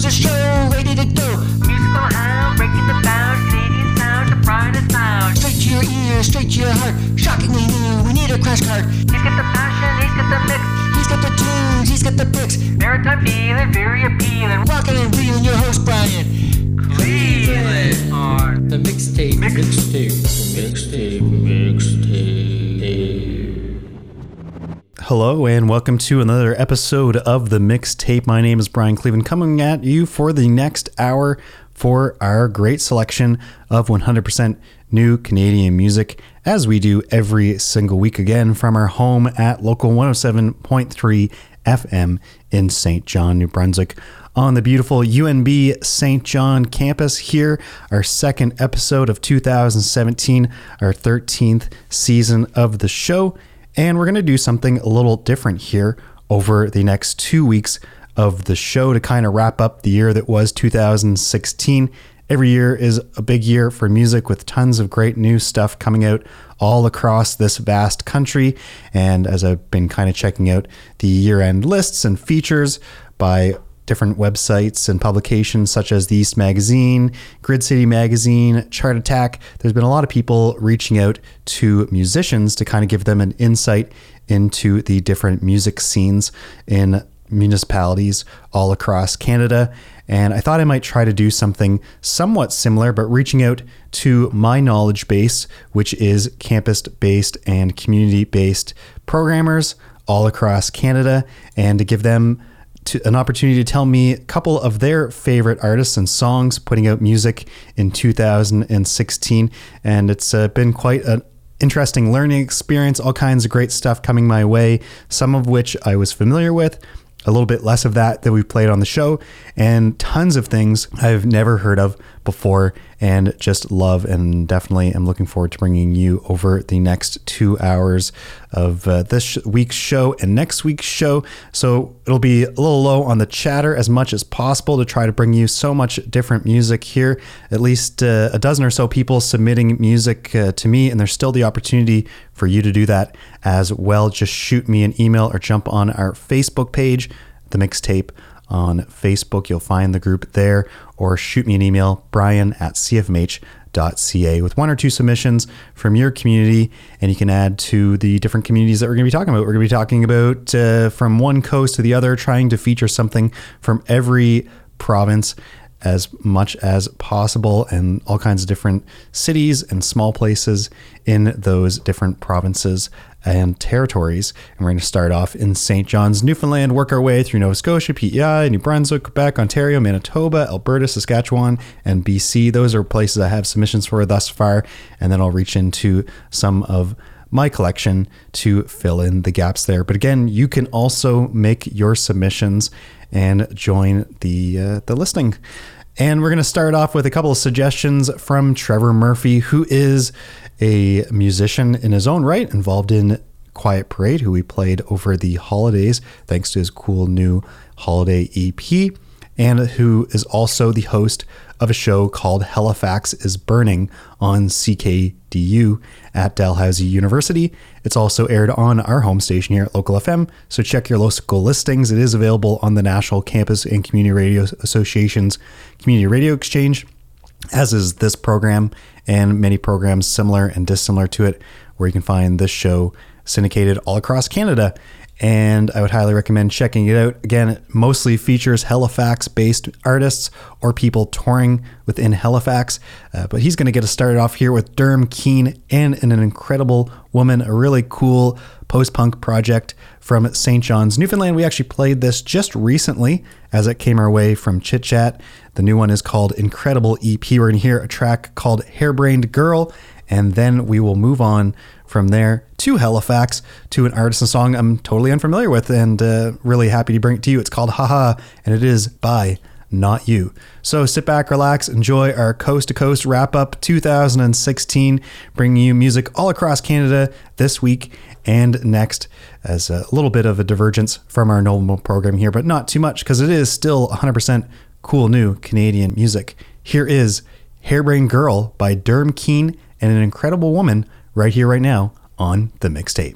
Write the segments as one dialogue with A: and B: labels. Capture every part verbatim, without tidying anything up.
A: Here's a show ready to go.
B: Musical hound, breaking the bound, Canadian sound, the brightest sound.
A: Straight to your ears, straight to your heart. Shockingly new, we need a crash cart.
B: He's got the passion, he's got the mix.
A: He's got the tunes, he's got the picks.
B: Maritime feeling, very appealing.
A: Rockin' and reeling, your host Brian
B: Cleveland on
C: The mixtape,
B: Mix-
C: mixtape, mixtape, mixtape.
D: Hello and welcome to another episode of The Mixtape. My name is Brian Cleveland, coming at you for the next hour for our great selection of one hundred percent new Canadian music, as we do every single week, again from our home at Local one oh seven point three F M in Saint John, New Brunswick, on the beautiful U N B Saint John campus. Here, our second episode of two thousand seventeen, our thirteenth season of the show. And we're going to do something a little different here over the next two weeks of the show to kind of wrap up the year that was two thousand sixteen. Every year is a big year for music, with tons of great new stuff coming out all across this vast country. And as I've been kind of checking out the year-end lists and features by different websites and publications such as the East Magazine, Grid City Magazine, Chart Attack, there's been a lot of people reaching out to musicians to kind of give them an insight into the different music scenes in municipalities all across Canada. And I thought I might try to do something somewhat similar, but reaching out to my knowledge base, which is campus-based and community-based programmers all across Canada, and to give them to an opportunity to tell me a couple of their favorite artists and songs putting out music in two thousand sixteen. And it's uh, been quite an interesting learning experience, all kinds of great stuff coming my way, some of which I was familiar with, a little bit less of that that we've played on the show, and tons of things I've never heard of before and just love, and definitely am looking forward to bringing you over the next two hours of uh, this week's show and next week's show. So it'll be a little low on the chatter as much as possible to try to bring you so much different music here. At least uh, a dozen or so people submitting music uh, to me, and there's still the opportunity for you to do that as well. Just shoot me an email or jump on our Facebook page, The Mixtape on Facebook. You'll find the group there, or shoot me an email, brian at c f m h dot c a, with one or two submissions from your community, and you can add to the different communities that we're going to be talking about. We're going to be talking about uh, from one coast to the other, trying to feature something from every province as much as possible, and all kinds of different cities and small places in those different provinces and territories. And we're going to start off in Saint John's, Newfoundland, work our way through Nova Scotia, P E I, New Brunswick, Quebec, Ontario, Manitoba, Alberta, Saskatchewan, and B C. Those are places I have submissions for thus far, and then I'll reach into some of my collection to fill in the gaps there. But again, you can also make your submissions and join the uh, the listing. And we're going to start off with a couple of suggestions from Trevor Murphy, who is a musician in his own right, involved in Quiet Parade, who we played over the holidays, thanks to his cool new holiday E P, and who is also the host of a show called Halifax is Burning on C K D U at Dalhousie University. It's also aired on our home station here at Local F M, so check your local listings. It is available on the National Campus and Community Radio Association's Community Radio Exchange, as is this program and many programs similar and dissimilar to it, where you can find this show syndicated all across Canada. And I would highly recommend checking it out. Again, it mostly features Halifax-based artists or people touring within Halifax. Uh, but he's going to get us started off here with Derm Keen and an Incredible Woman, a really cool post-punk project from Saint John's, Newfoundland. We actually played this just recently as it came our way from Chit Chat. The new one is called Incredible E P. We're going to hear a track called Hairbrained Girl, and then we will move on from there to Halifax to an artist and song I'm totally unfamiliar with, and uh, really happy to bring it to you. It's called Haha, and it is by Not You. So sit back, relax, enjoy our coast to coast wrap up two thousand sixteen, bringing you music all across Canada this week and next, as a little bit of a divergence from our normal program here, but not too much, because it is still one hundred percent cool new Canadian music. Here is Hairbrained Girl by Derm Keen and an Incredible Woman, right here, right now on The Mixtape.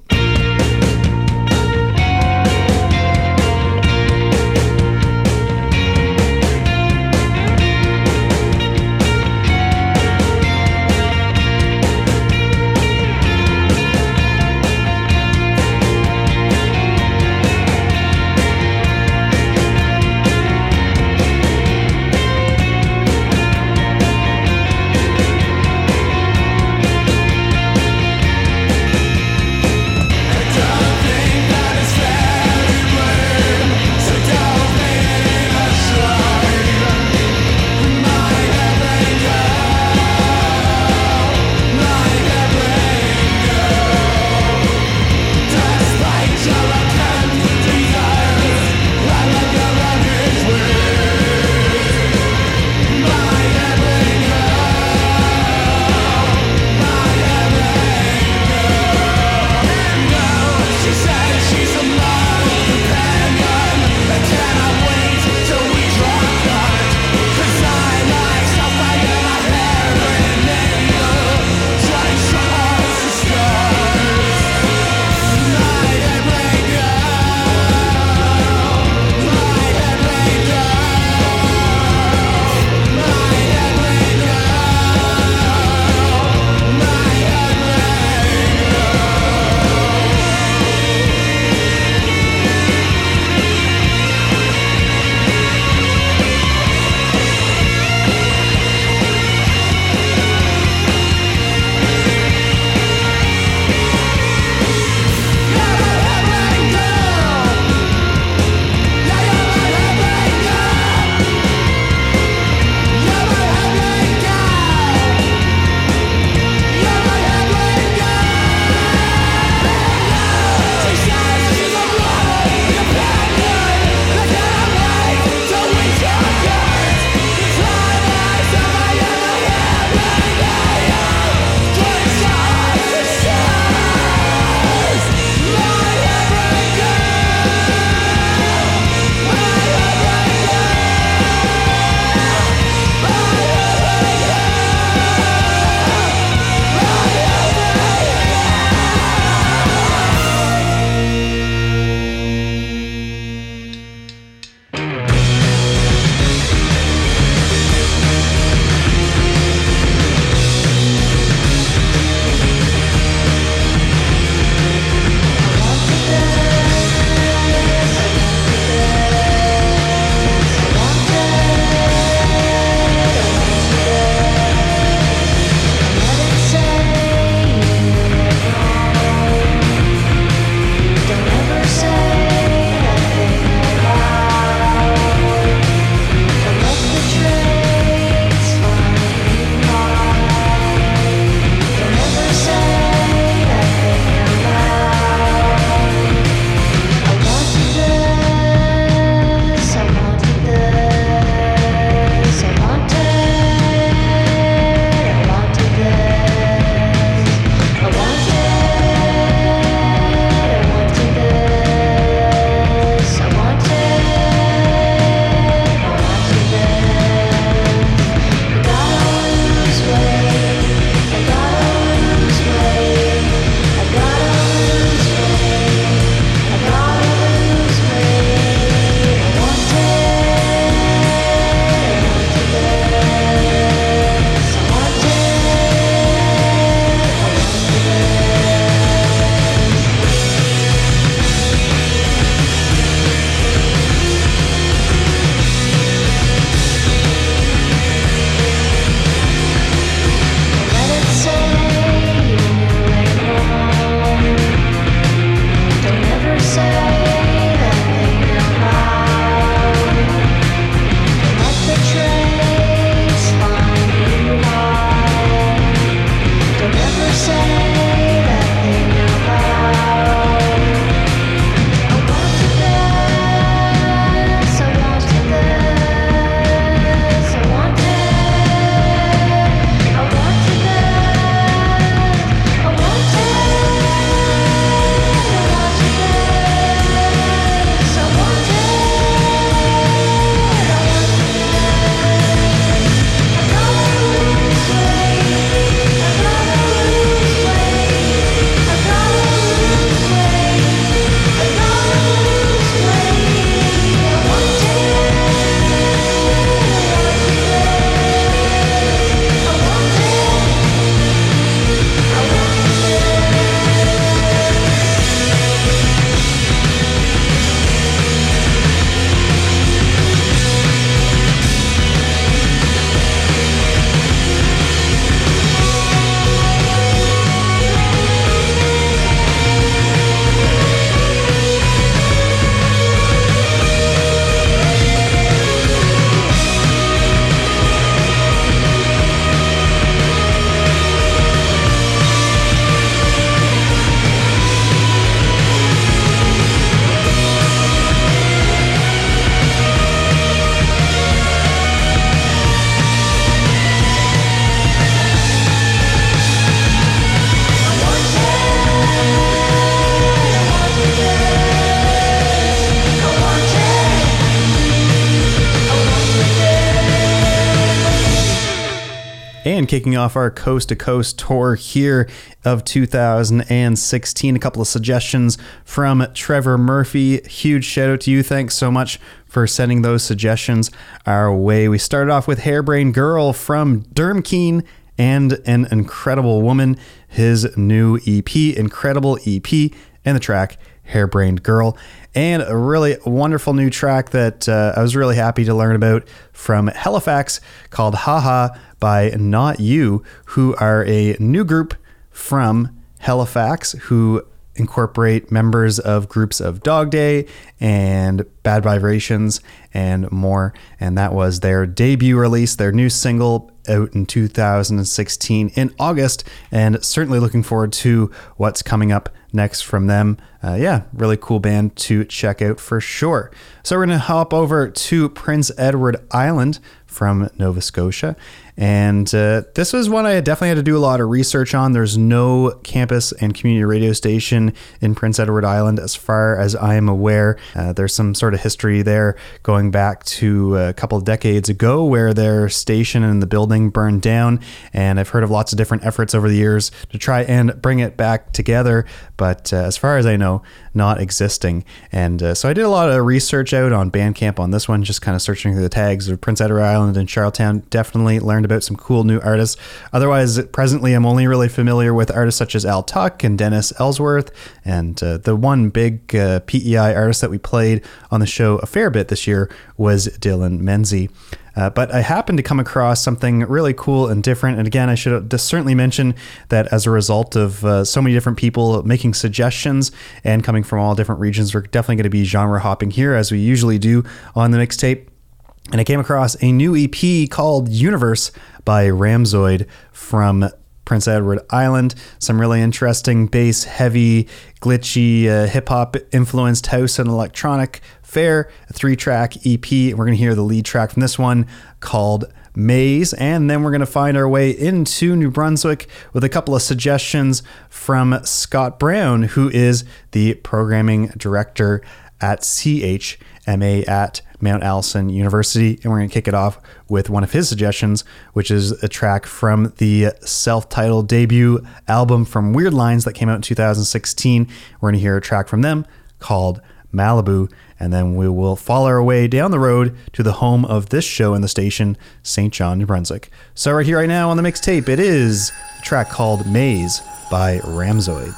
D: band kicking off our coast to coast tour here of two thousand sixteen. A couple of suggestions from Trevor Murphy. Huge shout out to you. Thanks so much for sending those suggestions our way. We started off with Hairbrained Girl from Dermkeen and An Incredible Woman, his new E P, Incredible E P, and the track Hairbrained Girl. And a really wonderful new track that uh, I was really happy to learn about from Halifax called Haha by Not You, who are a new group from Halifax who incorporate members of groups of Dog Day and Bad Vibrations and more. And that was their debut release, their new single out in two thousand sixteen in August, and certainly looking forward to what's coming up next from them. Uh, yeah, really cool band to check out for sure. So we're going to hop over to Prince Edward Island from Nova Scotia. And uh, this was one I definitely had to do a lot of research on. There's no campus and community radio station in Prince Edward Island as far as I am aware. Uh, there's some sort of history there going back to a couple of decades ago where their station and the building burned down. And I've heard of lots of different efforts over the years to try and bring it back together. But uh, as far as I know, not existing. And uh, so I did a lot of research out on Bandcamp on this one, just kind of searching through the tags of Prince Edward Island and Charlottetown. Definitely learned about some cool new artists. Otherwise, presently, I'm only really familiar with artists such as Al Tuck and Dennis Ellsworth. And uh, the one big uh, P E I artist that we played on the show a fair bit this year was Dylan Menzies. Uh, but I happened to come across something really cool and different. And again, I should have certainly mention that as a result of uh, so many different people making suggestions and coming from all different regions, we're definitely going to be genre hopping here as we usually do on the mixtape. And I came across a new E P called Universe by Ramzoid from Prince Edward Island. Some really interesting bass, heavy, glitchy, uh, hip-hop influenced house and electronic fare, a three-track E P. We're going to hear the lead track from this one called Maze, and then we're going to find our way into New Brunswick with a couple of suggestions from Scott Brown, who is the programming director at C H M A at Mount Allison University. And we're going to kick it off with one of his suggestions, which is a track from the self-titled debut album from Weird Lines that came out in two thousand sixteen. We're going to hear a track from them called Malibu, and then we will follow our way down the road to the home of this show in the station, Saint John, New Brunswick. So right here, right now on the mixtape, it is a track called Maze by Ramzoid.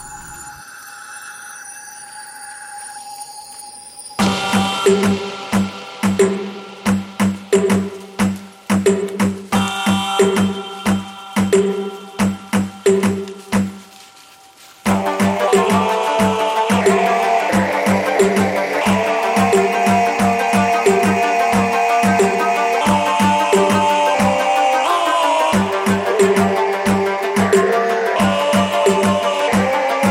E: Thank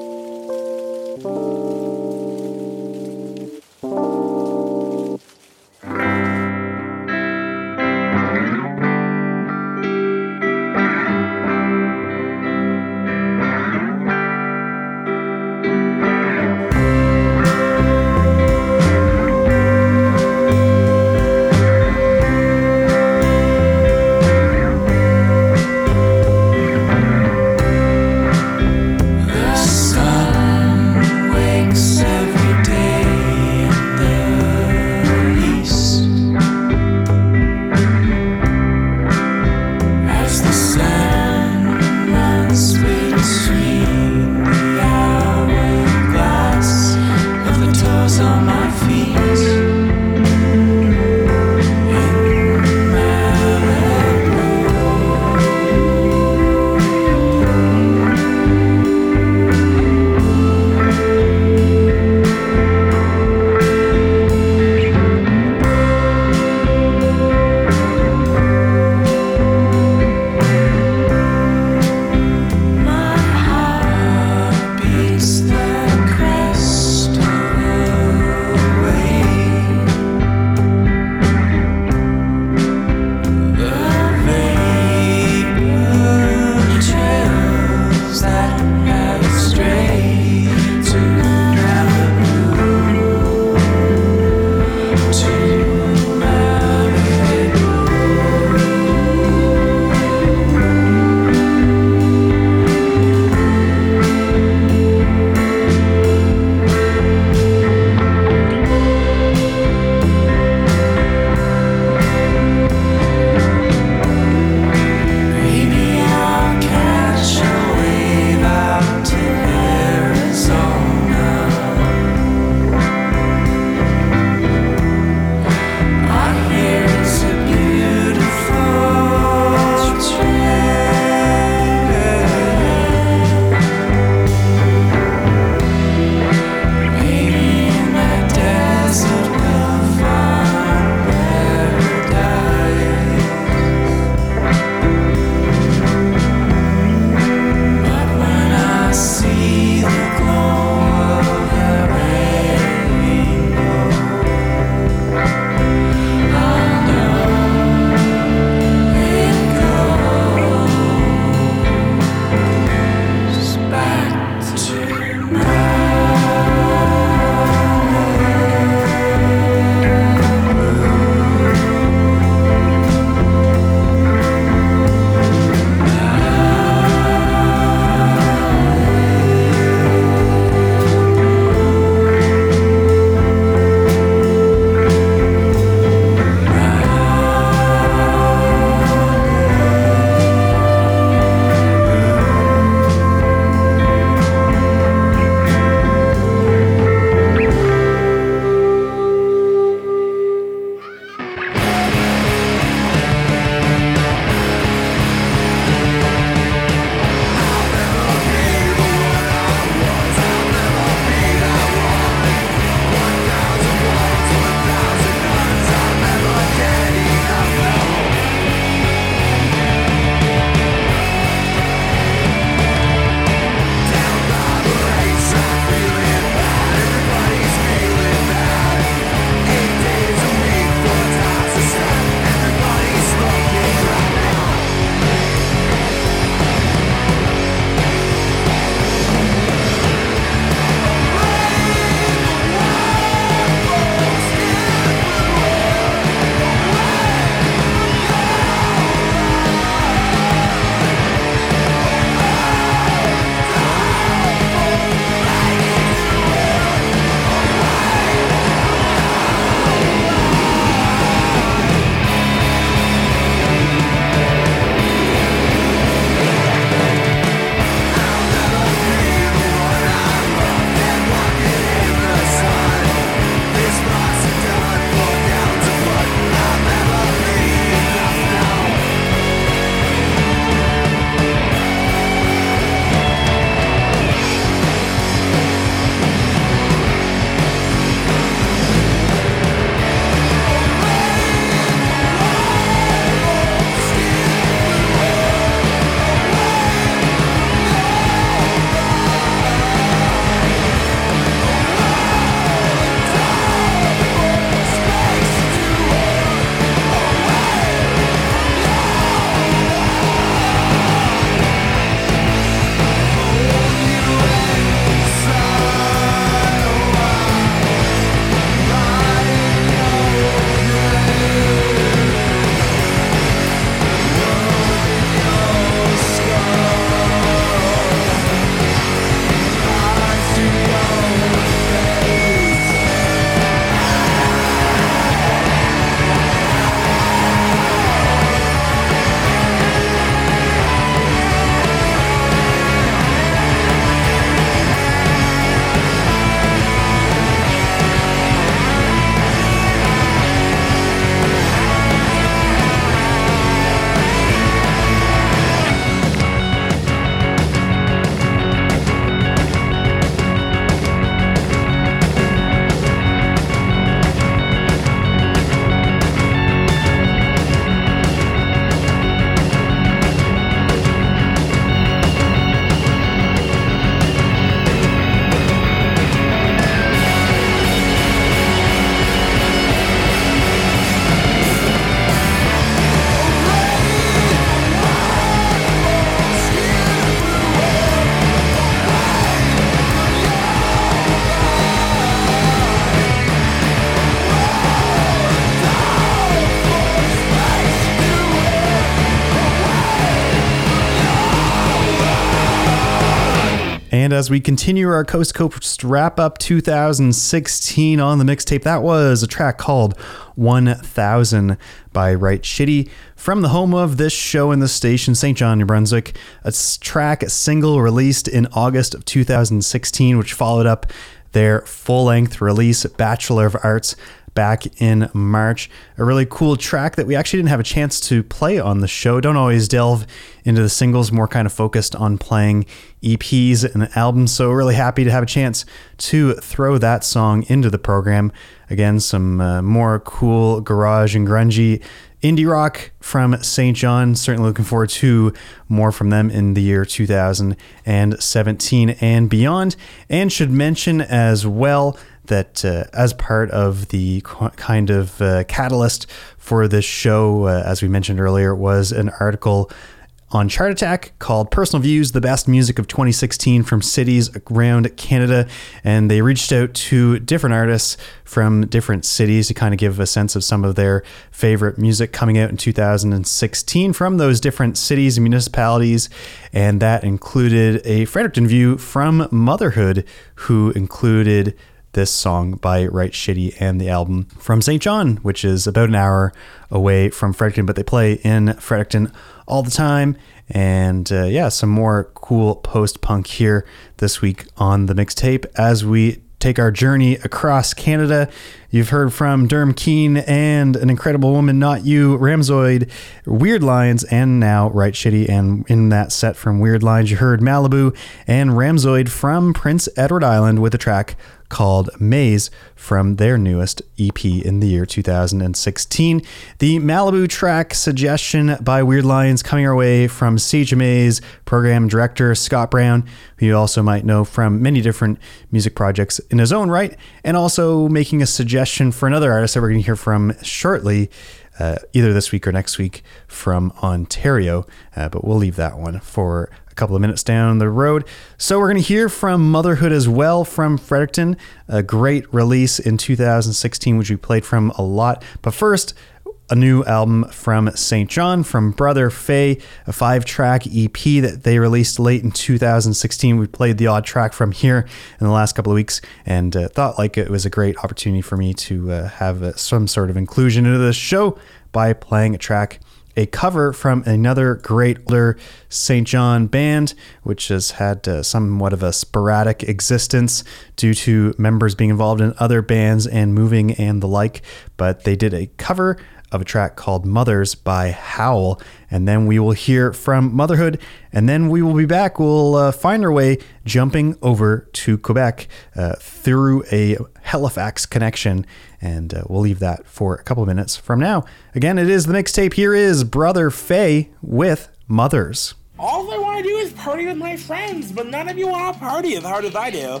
D: And as we continue our Coast to Coast wrap up two thousand sixteen on the mixtape, that was a track called one thousand by Right Shitty from the home of this show in the station, Saint John, New Brunswick. A track, a single released in August of two thousand sixteen, which followed up their full-length release, Bachelor of Arts, back in March. A really cool track that we actually didn't have a chance to play on the show. Don't always delve into the singles, more kind of focused on playing E Ps and albums. So really happy to have a chance to throw that song into the program. Again, some uh, more cool garage and grungy indie rock from Saint John. Certainly looking forward to more from them in the year two thousand seventeen and beyond. And should mention as well that uh, as part of the kind of uh, catalyst for this show, uh, as we mentioned earlier, was an article on Chart Attack called Personal Views, the Best Music of twenty sixteen from Cities Around Canada. And they reached out to different artists from different cities to kind of give a sense of some of their favorite music coming out in two thousand sixteen from those different cities and municipalities. And that included a Fredericton view from Motherhood, who included this song by Right Shitty and the album from Saint John, which is about an hour away from Fredericton, but they play in Fredericton all the time. And uh, yeah, some more cool post-punk here this week on the mixtape as we take our journey across Canada. You've heard from Derm Keen and An Incredible Woman, Not You, Ramzoid, Weird Lines, and now Right Shitty. And in that set from Weird Lines, you heard Malibu and Ramzoid from Prince Edward Island with a track called Maze from their newest E P in the year two thousand sixteen. The Malibu track suggestion by Weird Lines coming our way from Sage Maze program director Scott Brown, who you also might know from many different music projects in his own right, and also making a suggestion for another artist that we're going to hear from shortly, uh, either this week or next week, from Ontario, uh, but we'll leave that one for couple of minutes down the road. So we're going to hear from Motherhood as well from Fredericton, a great release in two thousand sixteen, which we played from a lot. But first, a new album from Saint John, from Brother Faye, a five-track E P that they released late in two thousand sixteen. We played the odd track from here in the last couple of weeks and uh, thought like it was a great opportunity for me to uh, have uh, some sort of inclusion into this show by playing a track, a cover from another great older Saint John band, which has had uh, somewhat of a sporadic existence due to members being involved in other bands and moving and the like. But they did a cover of a track called Mothers by Howl. And then we will hear from Motherhood, and then we will be back. We'll uh, find our way jumping over to Quebec uh, through a Halifax connection, and uh, we'll leave that for a couple of minutes from now. Again, it is the mixtape. Here is Brother Faye with Mothers.
E: All I want to do is party with my friends, but none of you want to party as hard as I do.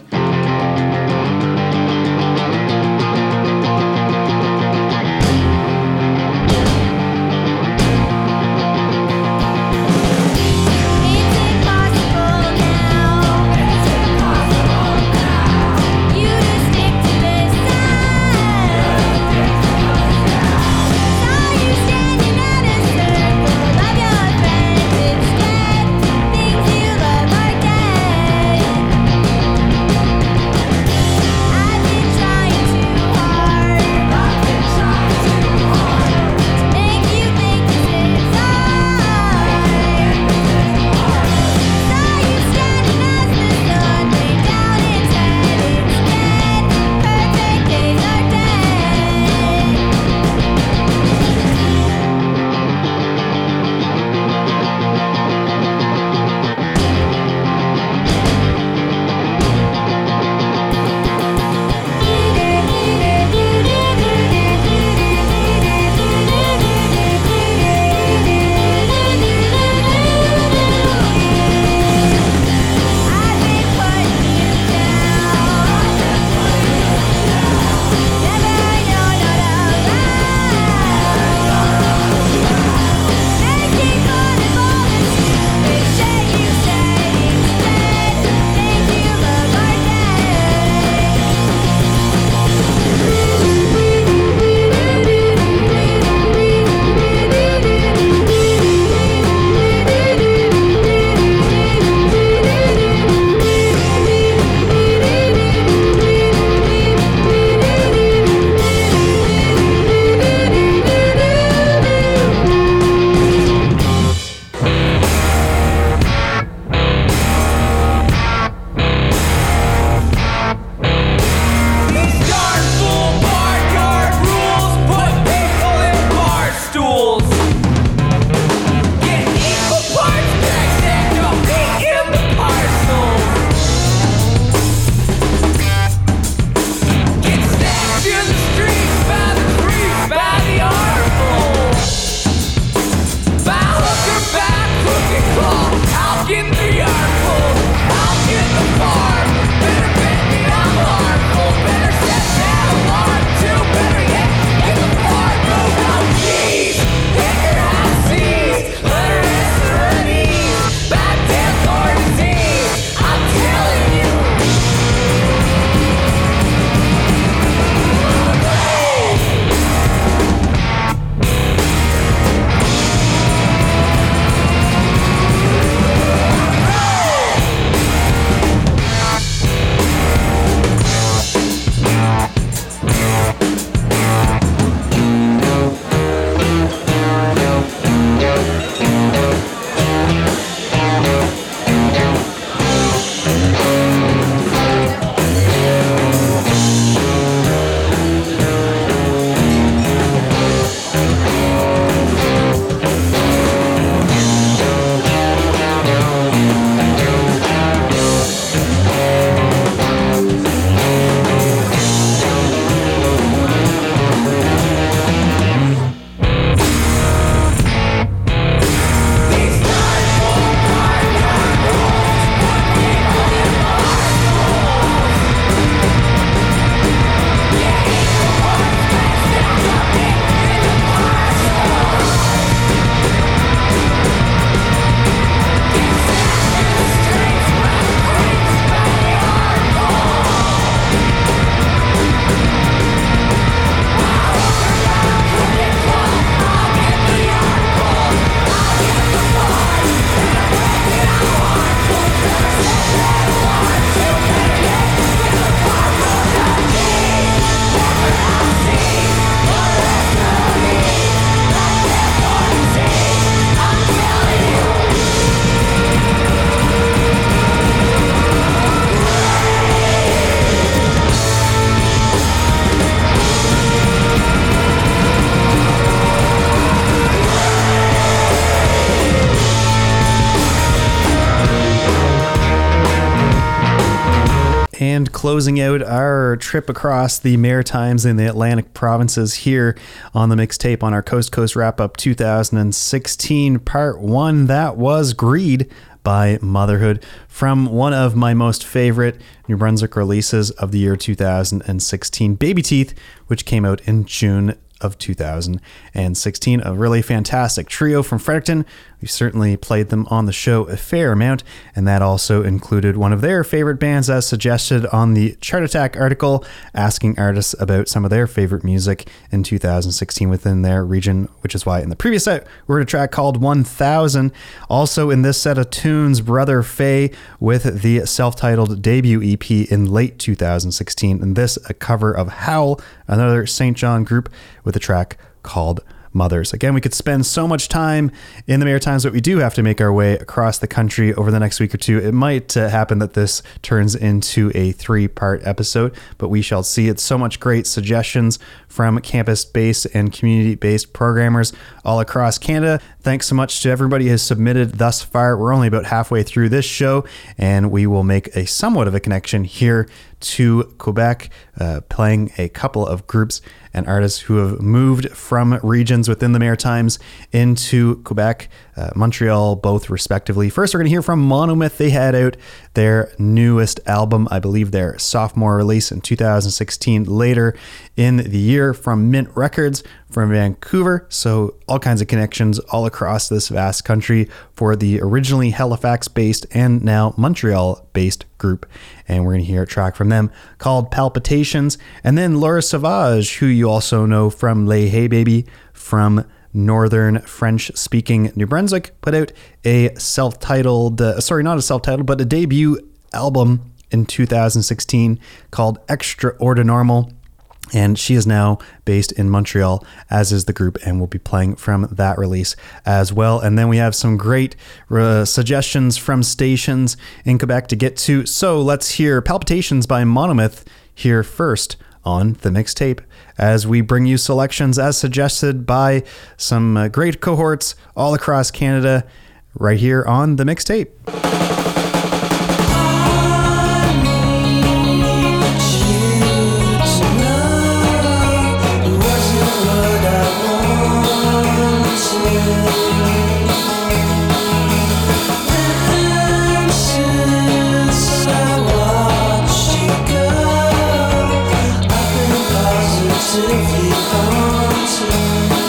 D: And closing out our trip across the Maritimes and the Atlantic provinces here on the mixtape on our Coast Coast Wrap Up two thousand sixteen Part one, that was Greed by Motherhood, from one of my most favorite New Brunswick releases of the year two thousand sixteen, Baby Teeth, which came out in June of two thousand sixteen. A really fantastic trio from Fredericton. We certainly played them on the show a fair amount, and that also included one of their favorite bands as suggested on the Chart Attack article, asking artists about some of their favorite music in two thousand sixteen within their region, which is why in the previous set we heard a track called one thousand. Also in this set of tunes, Brother Faye with the self-titled debut E P in late two thousand sixteen, and this a cover of Howl, another Saint John group, with a track called Mothers. Again, we could spend so much time in the Maritimes, but we do have to make our way across the country over the next week or two. It might uh, happen that this turns into a three-part episode, but we shall see. It's so much great suggestions from campus-based and community-based programmers all across Canada. Thanks so much to everybody who has submitted thus far. We're only about halfway through this show, and we will make a somewhat of a connection here to Quebec, uh, playing a couple of groups and artists who have moved from regions within the Maritimes into Quebec, uh, Montreal, both respectively. First, we're going to hear from Monomyth. They had out their newest album, I believe their sophomore release in two thousand sixteen, later in the year, from Mint Records from Vancouver. So all kinds of connections all across this vast country for the originally Halifax-based and now Montreal-based group. And we're going to hear a track from them called Palpitations. And then Laura Sauvage, who you also know from Les Hey Baby from northern French-speaking New Brunswick, put out a self-titled, uh, sorry, not a self-titled, but a debut album in two thousand sixteen called Extraordinarmal. And she is now based in Montreal, as is the group, and we'll be playing from that release as well. And then we have some great uh, suggestions from stations in Quebec to get to. So let's hear Palpitations by Monomyth here first on the mixtape, as we bring you selections as suggested by some uh, great cohorts all across Canada right here on the mixtape.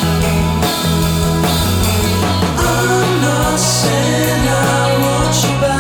F: I'm not saying I want you back.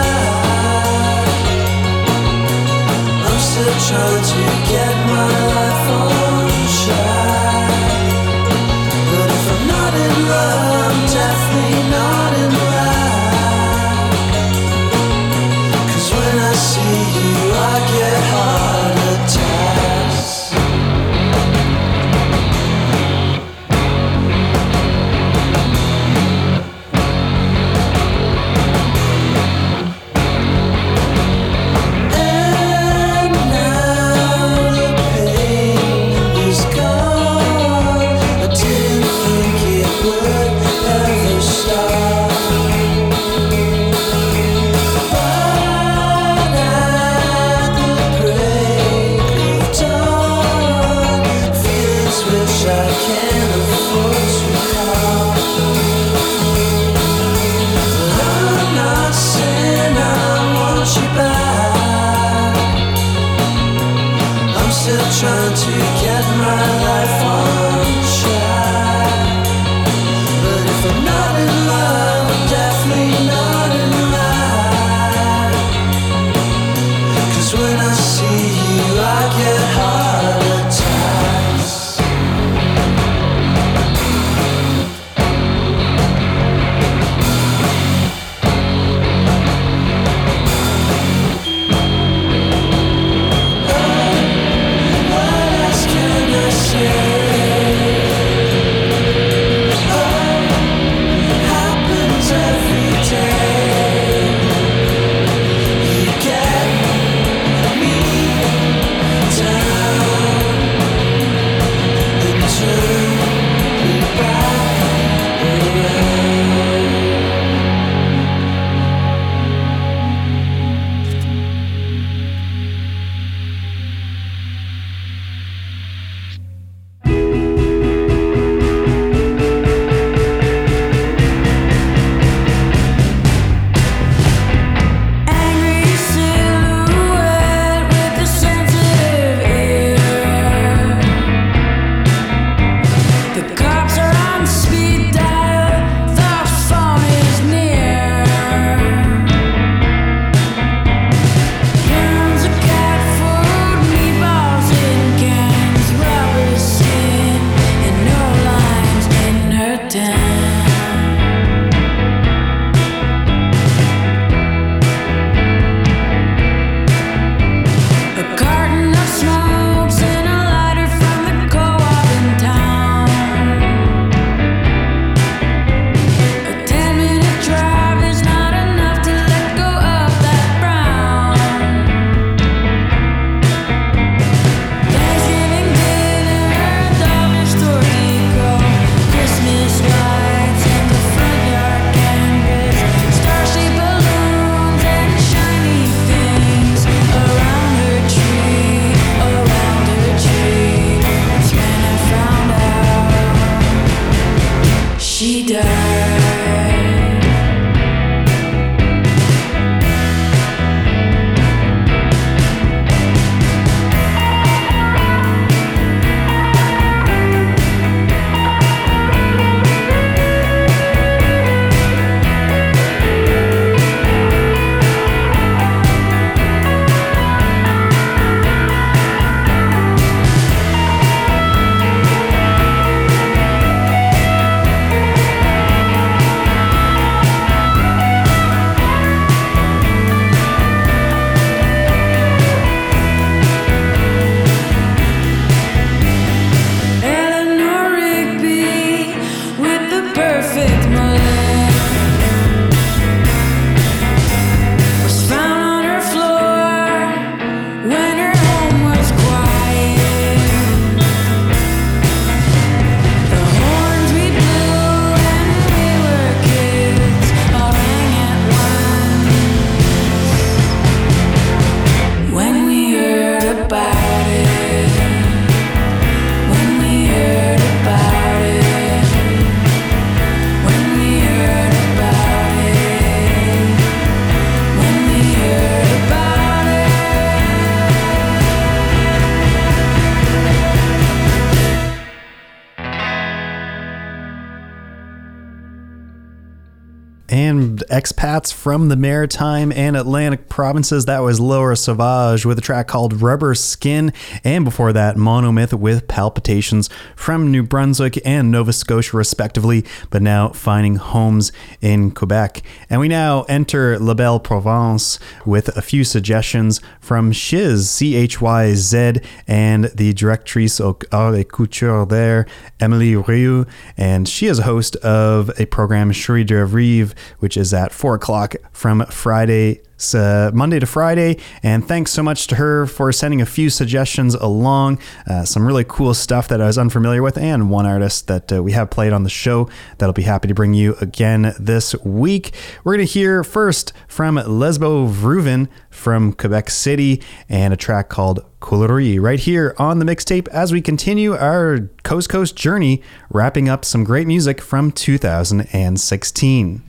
D: and expats from the Maritime and Atlantic provinces. That was Laura Sauvage with a track called Rubber Skin, and before that, Monomyth with Palpitations from New Brunswick and Nova Scotia respectively, but now finding homes in Quebec. And we now enter La Belle Province with a few suggestions from Shiz, C H Y Z, and the directrice au art et couture there, Emily Rioux, and she is a host of a program, Cherie de Rive, which is at four o'clock from Friday, uh, Monday to Friday. And thanks so much to her for sending a few suggestions along. Uh, some really cool stuff that I was unfamiliar with, and one artist that uh, we have played on the show that I'll be happy to bring you again this week. We're going to hear first from Lesbo Vruven from Quebec City and a track called Colorie right here on the mixtape as we continue our Coast Coast journey, wrapping up some great music from two thousand sixteen.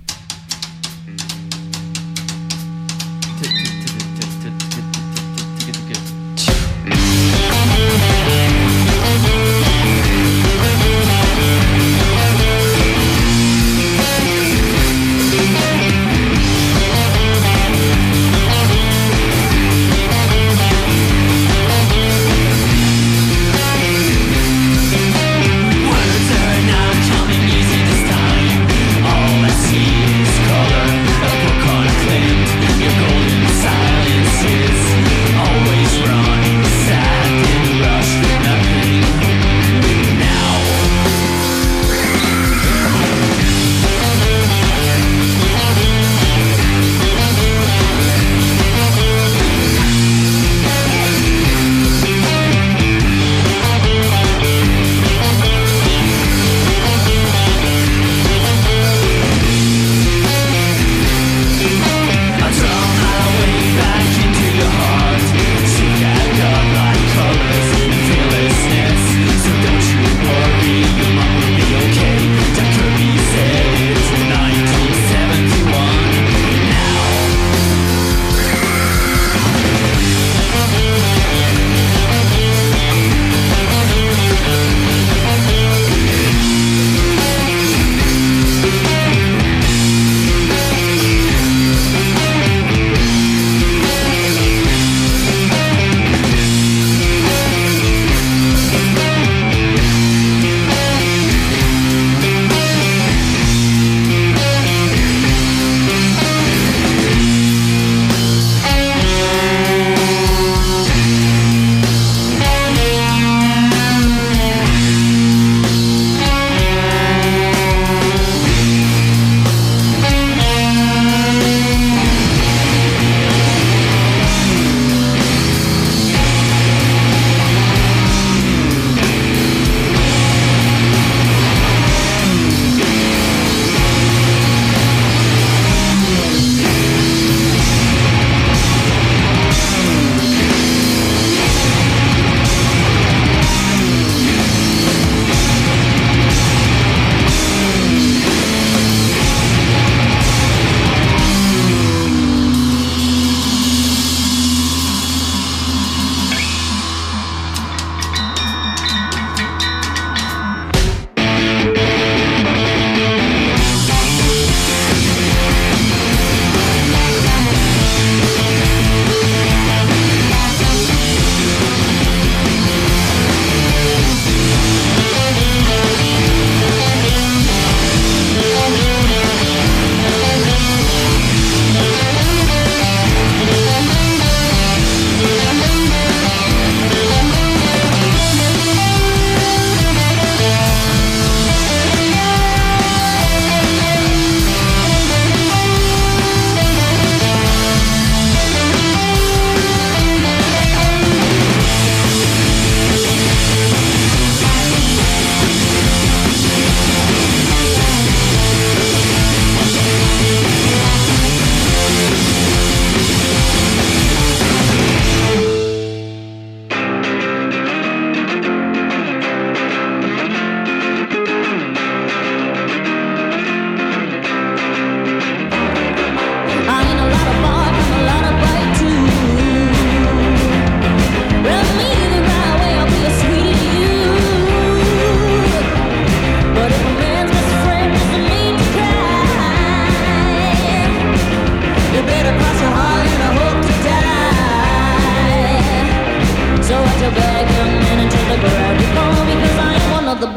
F: Words are not coming easy this time. All I see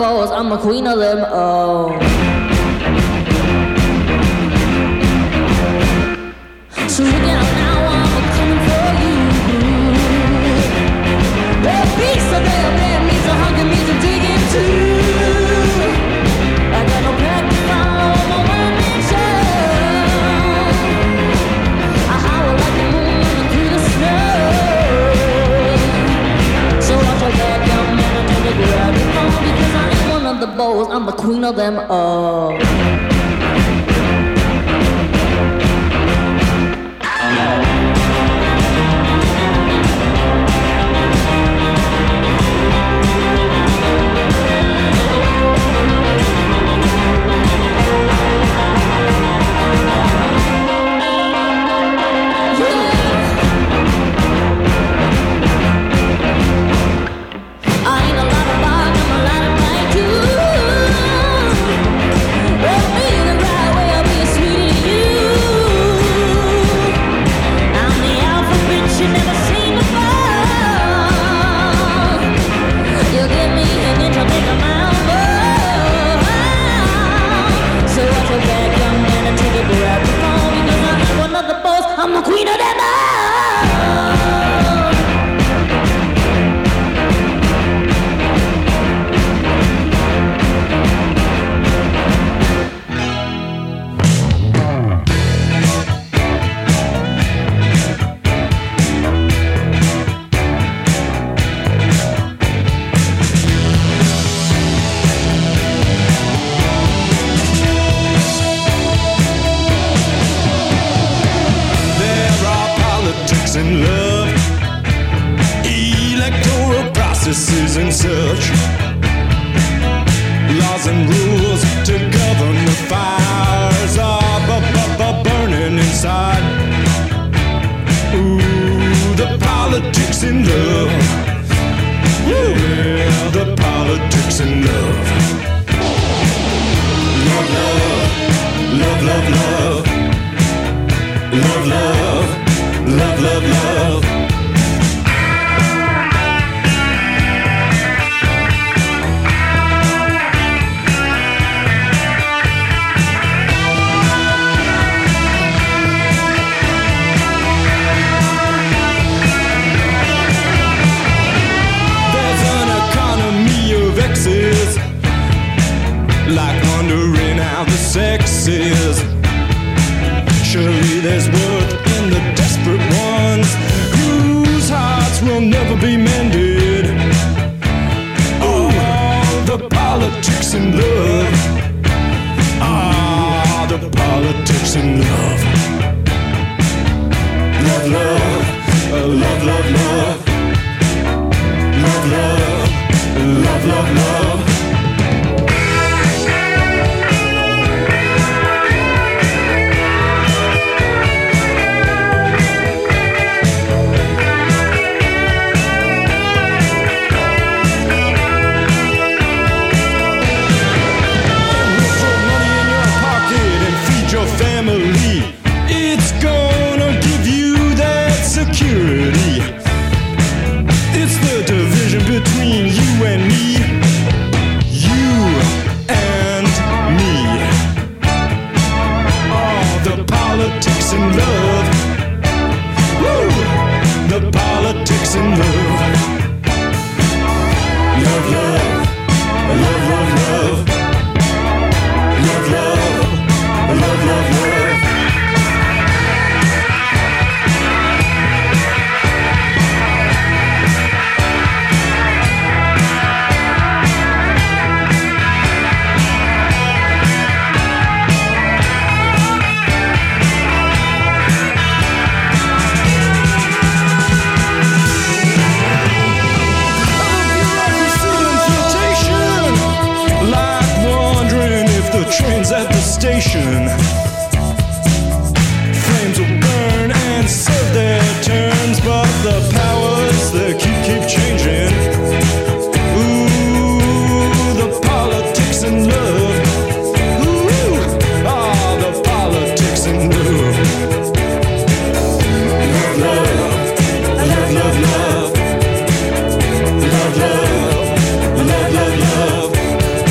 F: balls, I'm the queen of them all. So look out now, I'm coming for you. The beast of the man means a hunger, means a digging too. I got no pack to follow, no one mission. I howl like the moon running through the snow. So watch your back, young man, until they grab your phone, because I ain't one of the bows, I'm the queen of them all. I'm the queen of them all.
G: And such laws and rules to govern the fires are bu- bu- bu- burning inside. Ooh, the politics in love. Yeah, the politics in love. Love, love, love, love, love, love, love, love, love, love. Like wondering how the sex is. Surely there's worth in the desperate ones whose hearts will never be mended. Oh, the politics in love. Ah, the politics in love. Love, love, uh, love, love, love. Love, love, love, love, love. It's the division between you and me. You and me. Oh, the politics in love. Woo! The politics in love. Love, love, love, love, love. Love, love, love, love, love. Trains at the station. Flames will burn and serve their turns, but the powers that keep keep changing. Ooh, the politics in love. Ooh, ah, the politics in love. Love, love, love, love, love, love, love, love, love, love.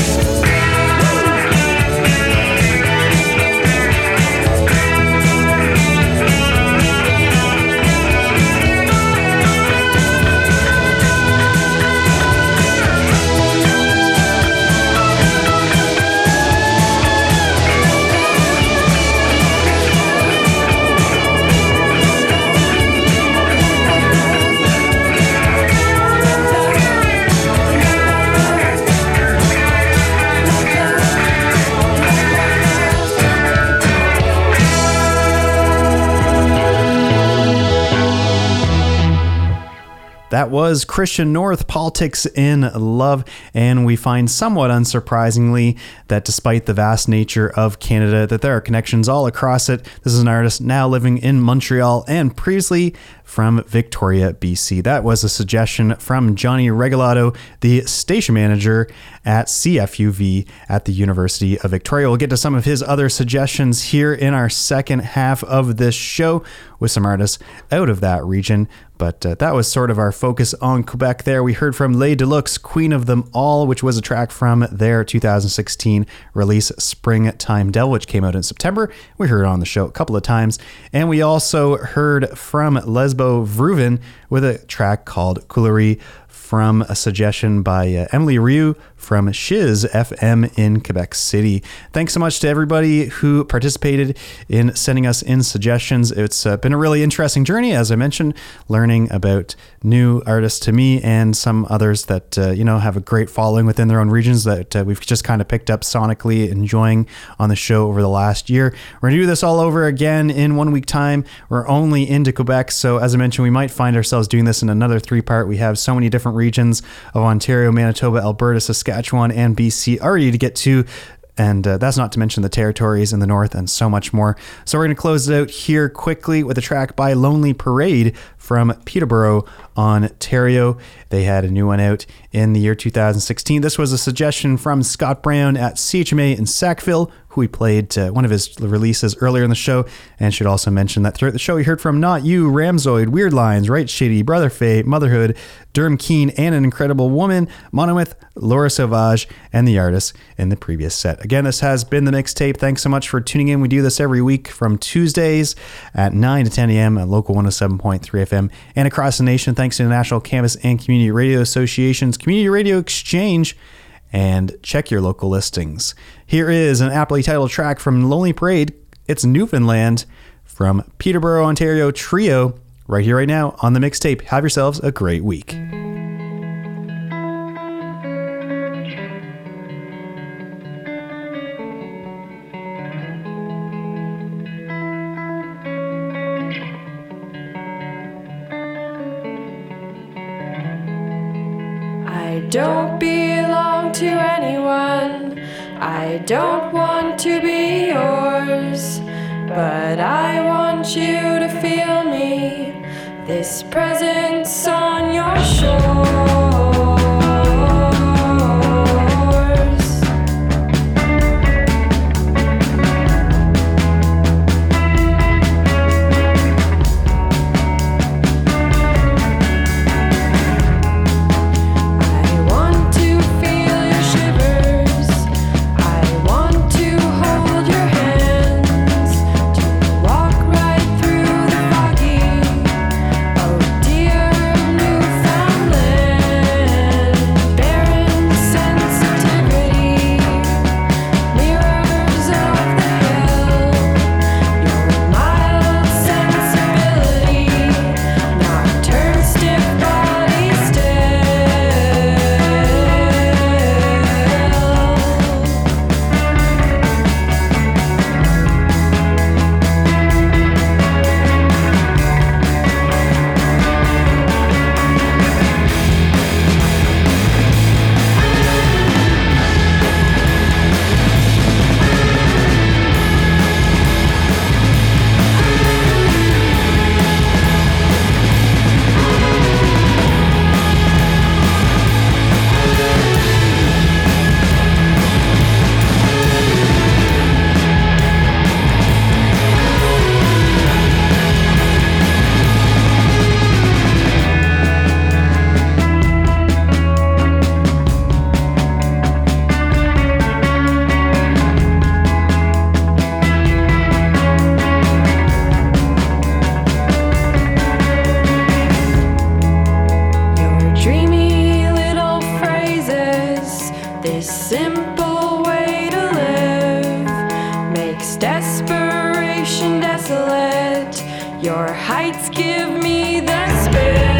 D: was Christian North, Politics in Love, and we find somewhat unsurprisingly that despite the vast nature of Canada, that there are connections all across it. This is an artist now living in Montreal and previously from Victoria, B C. That was a suggestion from Johnny Regalado, the station manager at C F U V at the University of Victoria. We'll get to some of his other suggestions here in our second half of this show with some artists out of that region. But uh, that was sort of our focus on Quebec there. We heard from Les Deluxe, Queen of Them All, which was a track from their two thousand sixteen release, Springtime Devil, which came out in September. We heard it on the show a couple of times. And we also heard from Lesbo Vruven with a track called Coulerie, from a suggestion by uh, Emily Rioux from Shiz F M in Quebec City. Thanks so much to everybody who participated in sending us in suggestions. It's uh, been a really interesting journey, as I mentioned, learning about new artists to me and some others that, uh, you know, have a great following within their own regions that uh, we've just kind of picked up sonically, enjoying on the show over the last year. We're going to do this all over again in one week time. We're only into Quebec, so as I mentioned, we might find ourselves doing this in another three part. We have so many different regions of Ontario, Manitoba, Alberta, Saskatchewan, and B C already to get to. And uh, that's not to mention the territories in the north and so much more. So we're going to close it out here quickly with a track by Lonely Parade from Peterborough, Ontario. They had a new one out in the year two thousand sixteen. This was a suggestion from Scott Brown at C H M A in Sackville, who we played uh, one of his releases earlier in the show, and should also mention that throughout the show we heard from Not You, Ramzoid, Weird Lines, Right Shitty, Brother Fate, Motherhood, Durham Keen, and An Incredible Woman, Monolith, Laura Sauvage, and the artists in the previous set. Again, this has been the Mixtape. Thanks so much for tuning in. We do this every week from Tuesdays at nine to ten a.m. at Local one oh seven point three F M and across the nation, thanks to the National Campus and Community Radio Association's Community Radio Exchange. And check your local listings. Here is an aptly titled track from Lonely Parade. It's Newfoundland from Peterborough, Ontario Trio, right here, right now on the Mixtape. Have yourselves a great week.
H: I don't belong to anyone. I don't want to be yours, but I want you to feel me. This presence on your shores. Your heights give me the spirit.